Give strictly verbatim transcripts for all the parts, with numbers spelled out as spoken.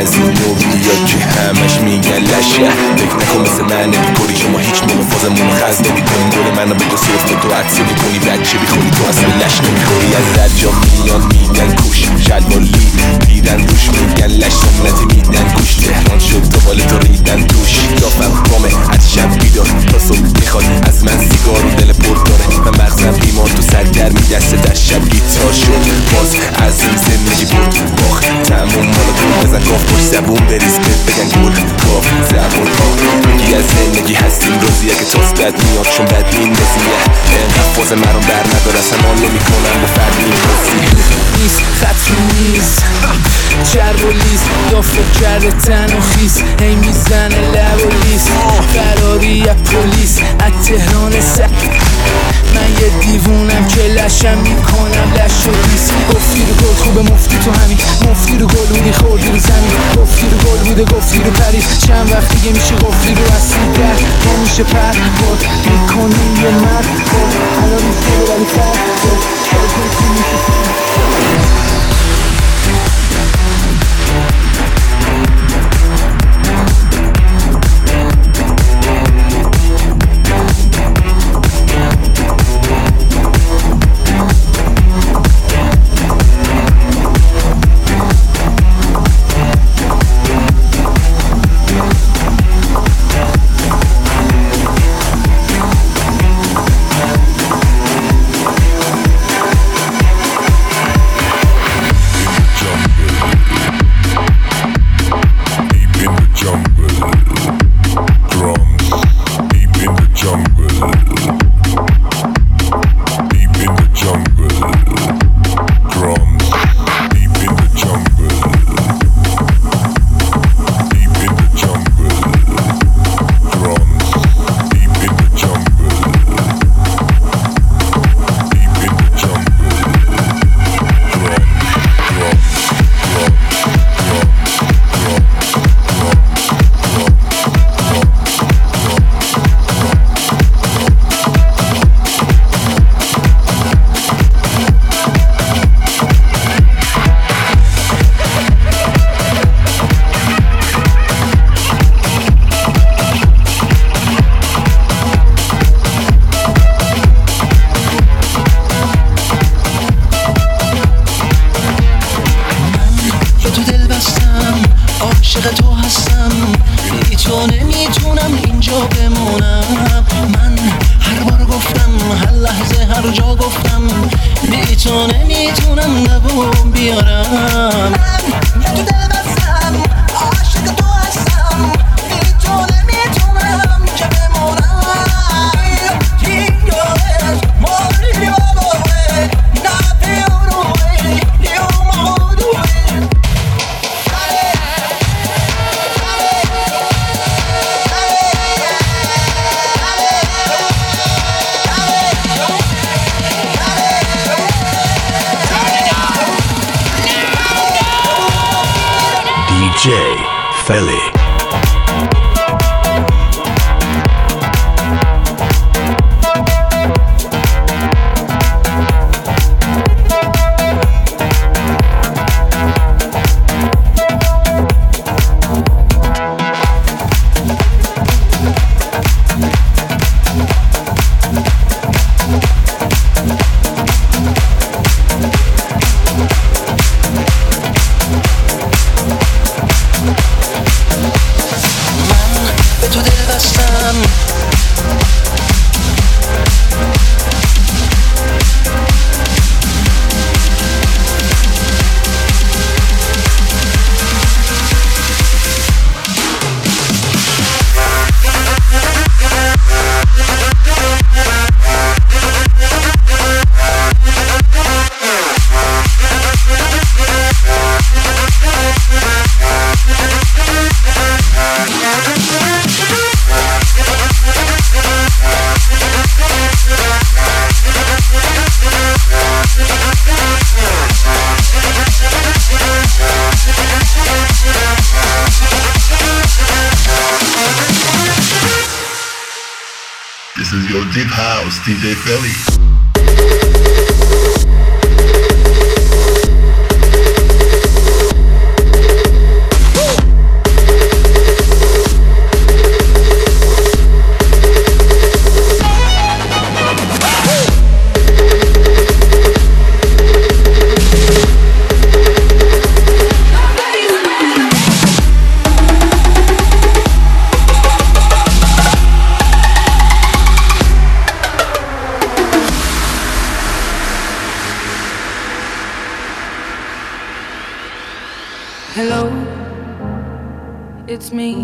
از این نوعیا که همش میگن لشه. فکر نکن مثل من نمیکنی شما هیچ موقع فازمون رو خز نمیکنی. دور منو بگو صرف تو عطسه میکنی بچه بیخوری تو اصلا لش نمیخوری. از رجا میان میگن کوش شلوالی میرن روش میگن لش سنتی میدن گوش. تهران شد دوبال تو ریدن توش. دافم رامه از شب بیدار تا صبح میخواد از من سیگار و دل پر داره. من مغزم بیمار تو سرگرمی دست در شب گیتار شد. باز از این زندگی برد باخ تموم مالا تو بزن گاف پشت زبون بریز بد بگن گل گاف زبون ها. میگی از زندگی هستیم روزیه که تاس بد میاد چون بد میندازیه. اینقدر فاز مرام بر نداره اصلا حال نمیکنم با فرد میندازی. نیست خط رو نیست چرب و لیز دافت کرده تن و خیس هی میزنه لب و لیست فراری از پولیس از تهران سک. من یه دیوونم که لشم میکنم لش و لیست. گفتی رو گل خوبه مفتی تو همین مفتی رو گل بودی خوردی رو زمین. گفتی رو گل بوده گفتی رو پرید چند وقت دیگه میشه گفتی رو اصلی در ما میشه پر بود میکنیم یه مرد بود الان میشه ولی فرد بود چرا میشه دی جی Felly. This is your deep house, D J Felly. Woo! Hello, it's me.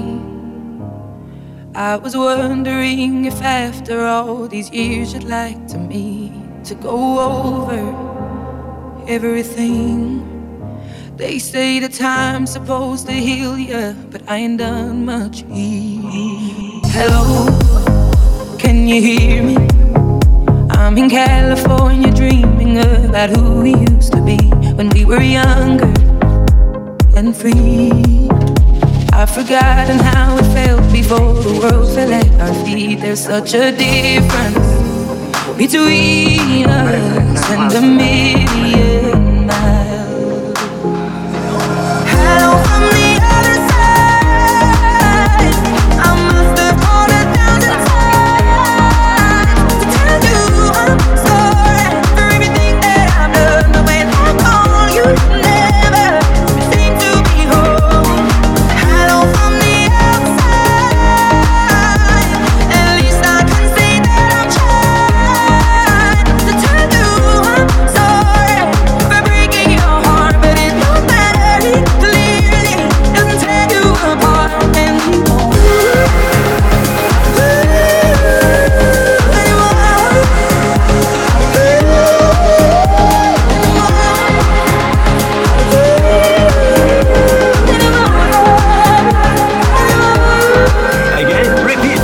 I was wondering if after all these years you'd like to meet to go over everything. They say the time's supposed to heal ya, but I ain't done much healing. Hello, can you hear me? I'm in California dreaming about who we used to be when we were younger and free. I've forgotten how it felt before the world fell at our feet. There's such a difference between us and a million miles. Hello from the other side. I must have called a thousand times to tell you I'm sorry for everything that I've done. But when I call you, never seem to be home. Hello from the outside. At least I can say that I'm trying to tell you I'm sorry for breaking your heart. But it don't matter, it clearly doesn't tear you apart anymore. Again, repeat.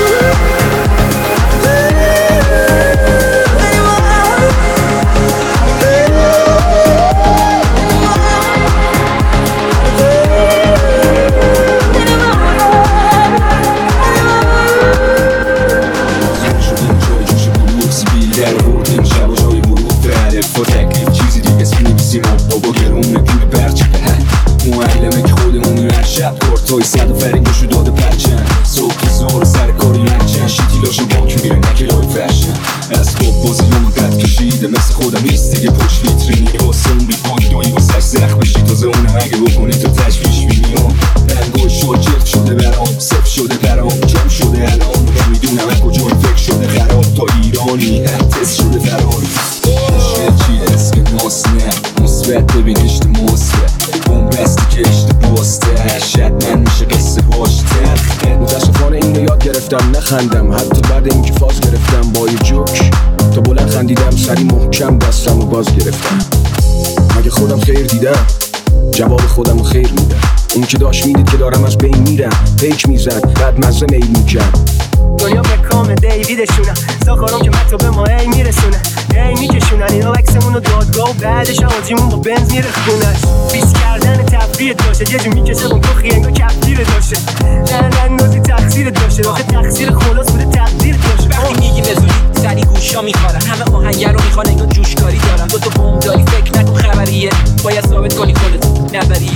در بردیم شب و جای مرور به علف و تکلیف چیزی دیگه اسم نمیسیم و بابا گرونه پول برچه به معلمه که خودمونی هر شب کارتای صد و فرینگاشو داده پرچن صبح که زور سر کاری نکن شیتی لاشو باک میره نکه لای فرشن از خواب بازی همون قد کشیده مثل خودم ایست دیگه پشت ویترینی واسه اون بی پاک دایی واسه زخ بشی تازه اونه اگه بکنه تو تشویش بینی ها رنگوش شد جفت شده برام صف شده برام جمع شده الان نمیدونم از کجای فکر شده خراب تا ایرانی تست شده فرار مشکل چیه اسم ناس نه مثبت ببین اجتماعیه بومبستی که اشتباهسته شدمن میشه قصه پاشتر متاسفانه اینو یاد گرفتم نخندم حتی بعد اینکه فاز گرفتم با یه جوک تا بلند خندیدم سری محکم دستم و باز گرفتم مگه خودم خیر دیدم جواب خودم خیر میدم اون که داشت میدید که دارم از بین میرم پیک میزد بعد مزه میل میکرد دنیا مکام دیویدشونه ساخارم که مطا به ما ای میرسونه ای میکشونن اینا وکسمونو دادگاه و بعدش آجیمون با بنز میره خونش بیس کردن تفریه داشته یه جو میکشه با گوخی انگا کفتیره داشته در اندازی تقصیر داشته آخه تقصیر خلاص بوده تقدیر داشته وقتی میگی بزونی سری گوشا میخوارن همه آهنگر رو میخوان انگار جوشکاری دارن دو تا بوم داری فکر نکن خبریه باید ثابت کنی خودت نبریه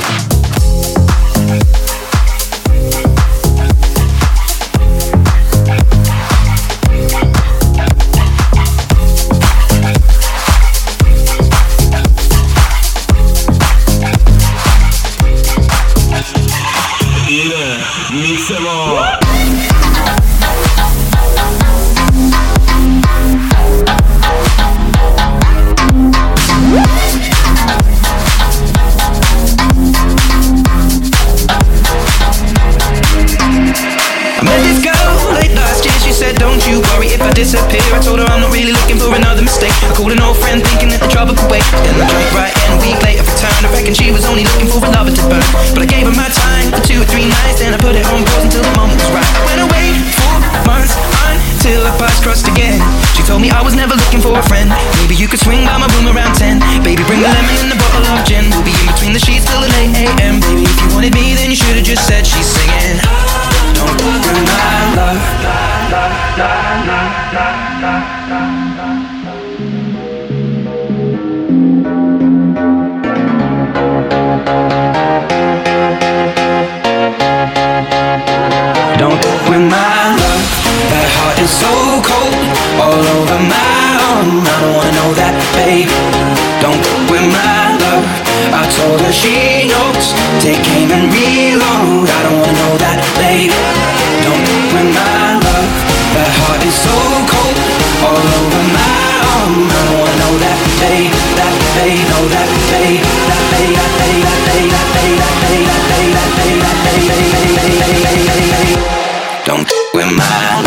Mix em all. Disappear. I told her I'm not really looking for another mistake. I called an old friend thinking that the trouble could wait. Then I drank right and a week later returned. I reckon she was only looking for a lover to burn. But I gave her my time for two or three nights. Then I put it on pause until the moment was right. I went away for months until our paths crossed again. She told me I was never looking for a friend. Maybe you could swing by my room around ten. Baby, bring the lemon and a bottle of gin. We'll be in between the sheets till the late a m. Baby, if you wanted me then you should've just said. She's singing don't ruin my love. Don't ruin my love. That heart is so cold, all over my arm. I don't wanna know that, babe. Don't ruin my love. I told her she knows. Take aim and reload. I don't wanna know that, babe. Don't ruin my love. That heart is so cold, all over my arm. I don't wanna know that. bay, that bay, no that bay, that bay, that bay, that bay, that bay, that bay, that bay, that bay, that bay, that bay, don't f with mine.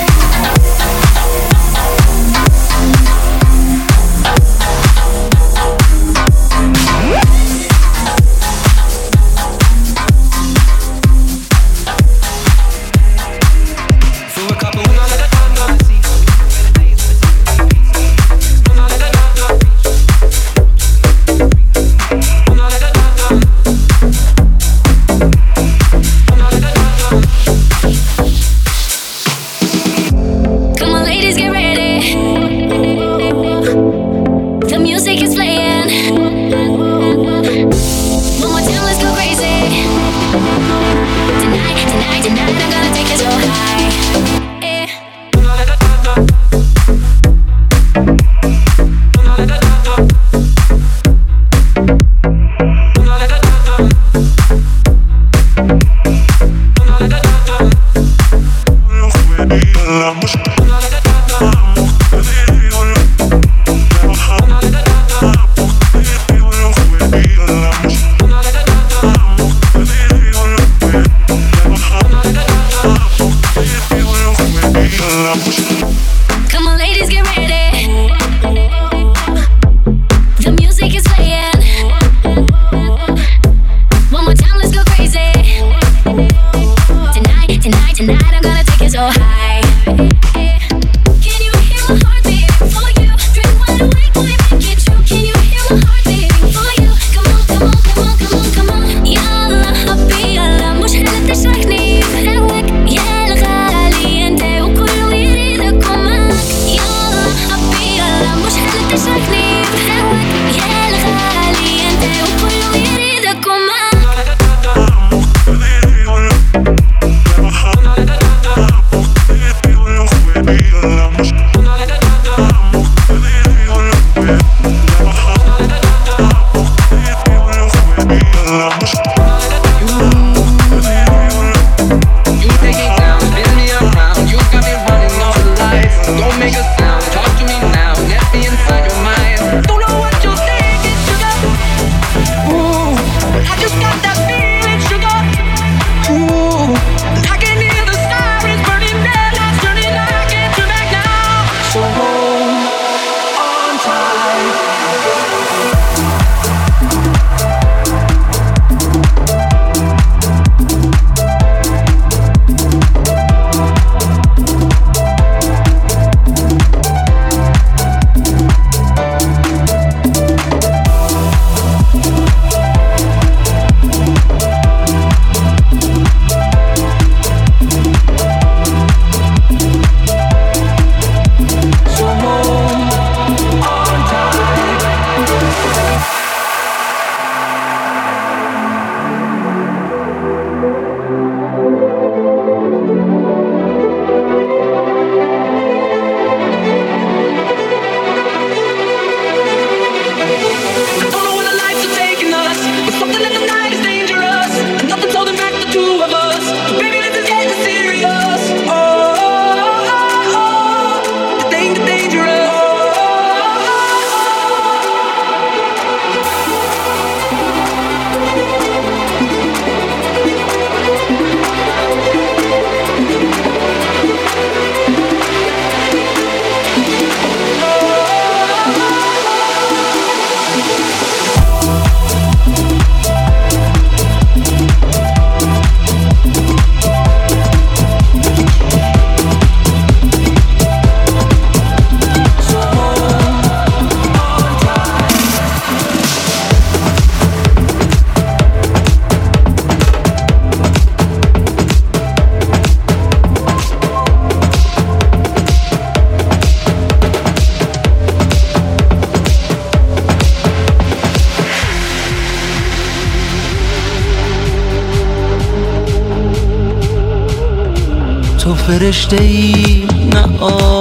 تو فرشته ای نه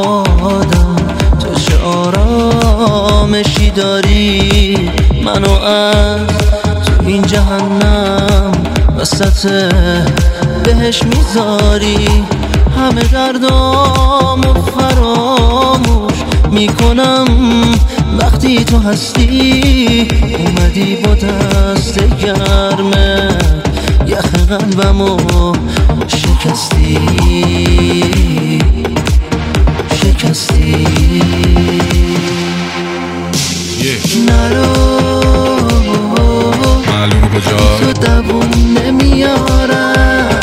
آدم، تو چه آرامشی داری منو از تو این جهنم وسط بهش میذاری. همه دردامو فراموش میکنم وقتی تو هستی اومدی با دست گرمه یخ قلبمو شکستی شکستی نرو معلومه کجا تو دوون نمیارم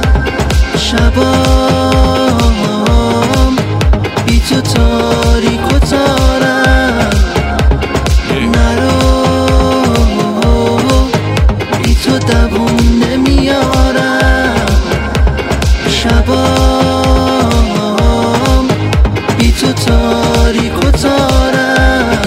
شبام بی تو تاریک و تارم نرو بی تو دوون نمیارم شبام بی تو تاریک و تارم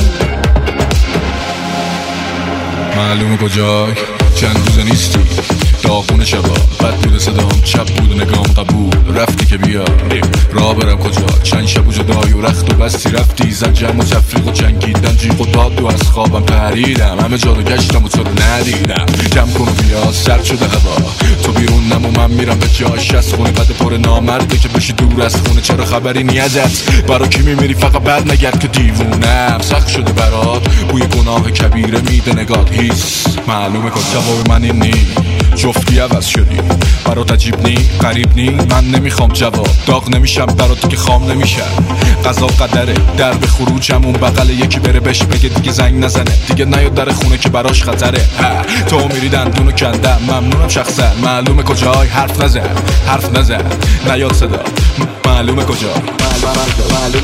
معلومه کجای چند روزه نیستی داغون شبا بد بود صدام چپ بود نگام قبول رفتی که بیا راه برم کجا چند شب و جدای و رخت و بستی رفتی زن جمع و تفریق و جنگیدن جیغ و داد و از خوابم پریدم همه جا رو گشتم و تو رو ندیدم جمع کن و بیا سرد شده هوا تو بیرون نم و من میرم به جاش از خونه بد پر نامرده که بشی دور از خونه چرا خبری نیازت برا کی میمیری فقط بد نگرد که دیوونم سخت شده برات بوی گناه کبیره میده نگات هیس معلومه که جواب من این نی جفتی عوض شدی برات عجیب نی غریب نی من نمیخوام جواب داغ نمیشم برات که خام نمیشم قضا قدره در به خروجم اون بغل یکی بره بهش بگه دیگه زنگ نزنه دیگه نیاد در خونه که براش خطره ها تو میری دندونو کندم ممنونم شخصا معلومه کجای حرف نزن حرف نزن نیاد صدا معلومه کجا معلومه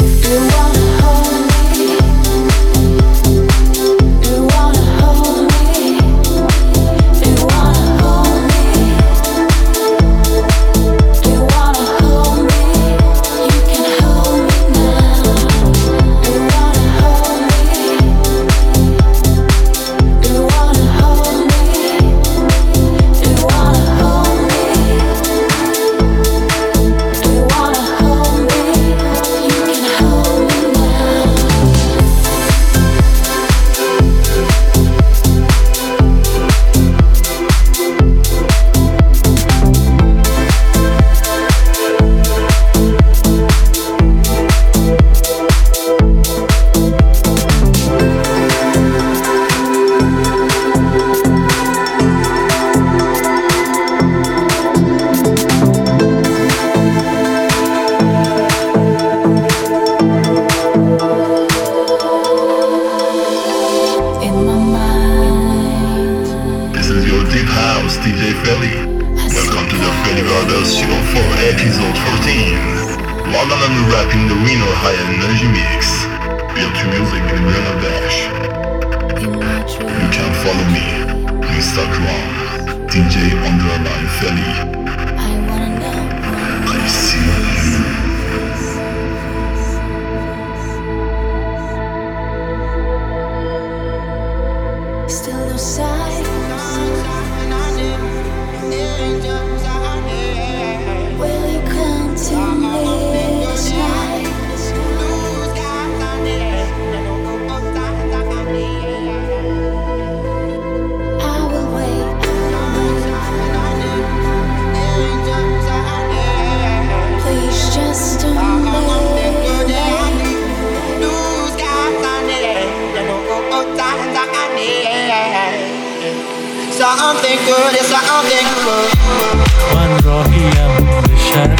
من راهیم به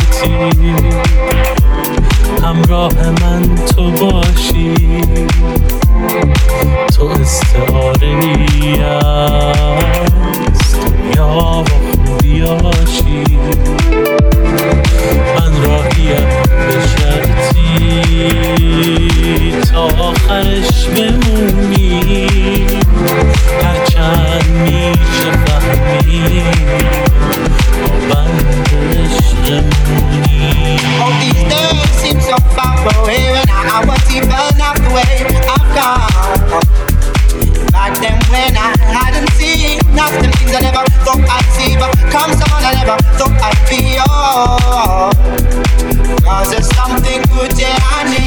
شرطی همراه من تو باشی تو استعاره ای از دنیا و خوبیاشی من راهیم به شرطی تا آخرش بمونی هرچند میشه فهمی با بند عشقمونی. All these days seem so far away and I was even halfway I've gone. Back then when I hadn't seen nothing, things I never thought I'd see, but come someone I never thought I'd be. Oh, cause there's something good, yeah, I need.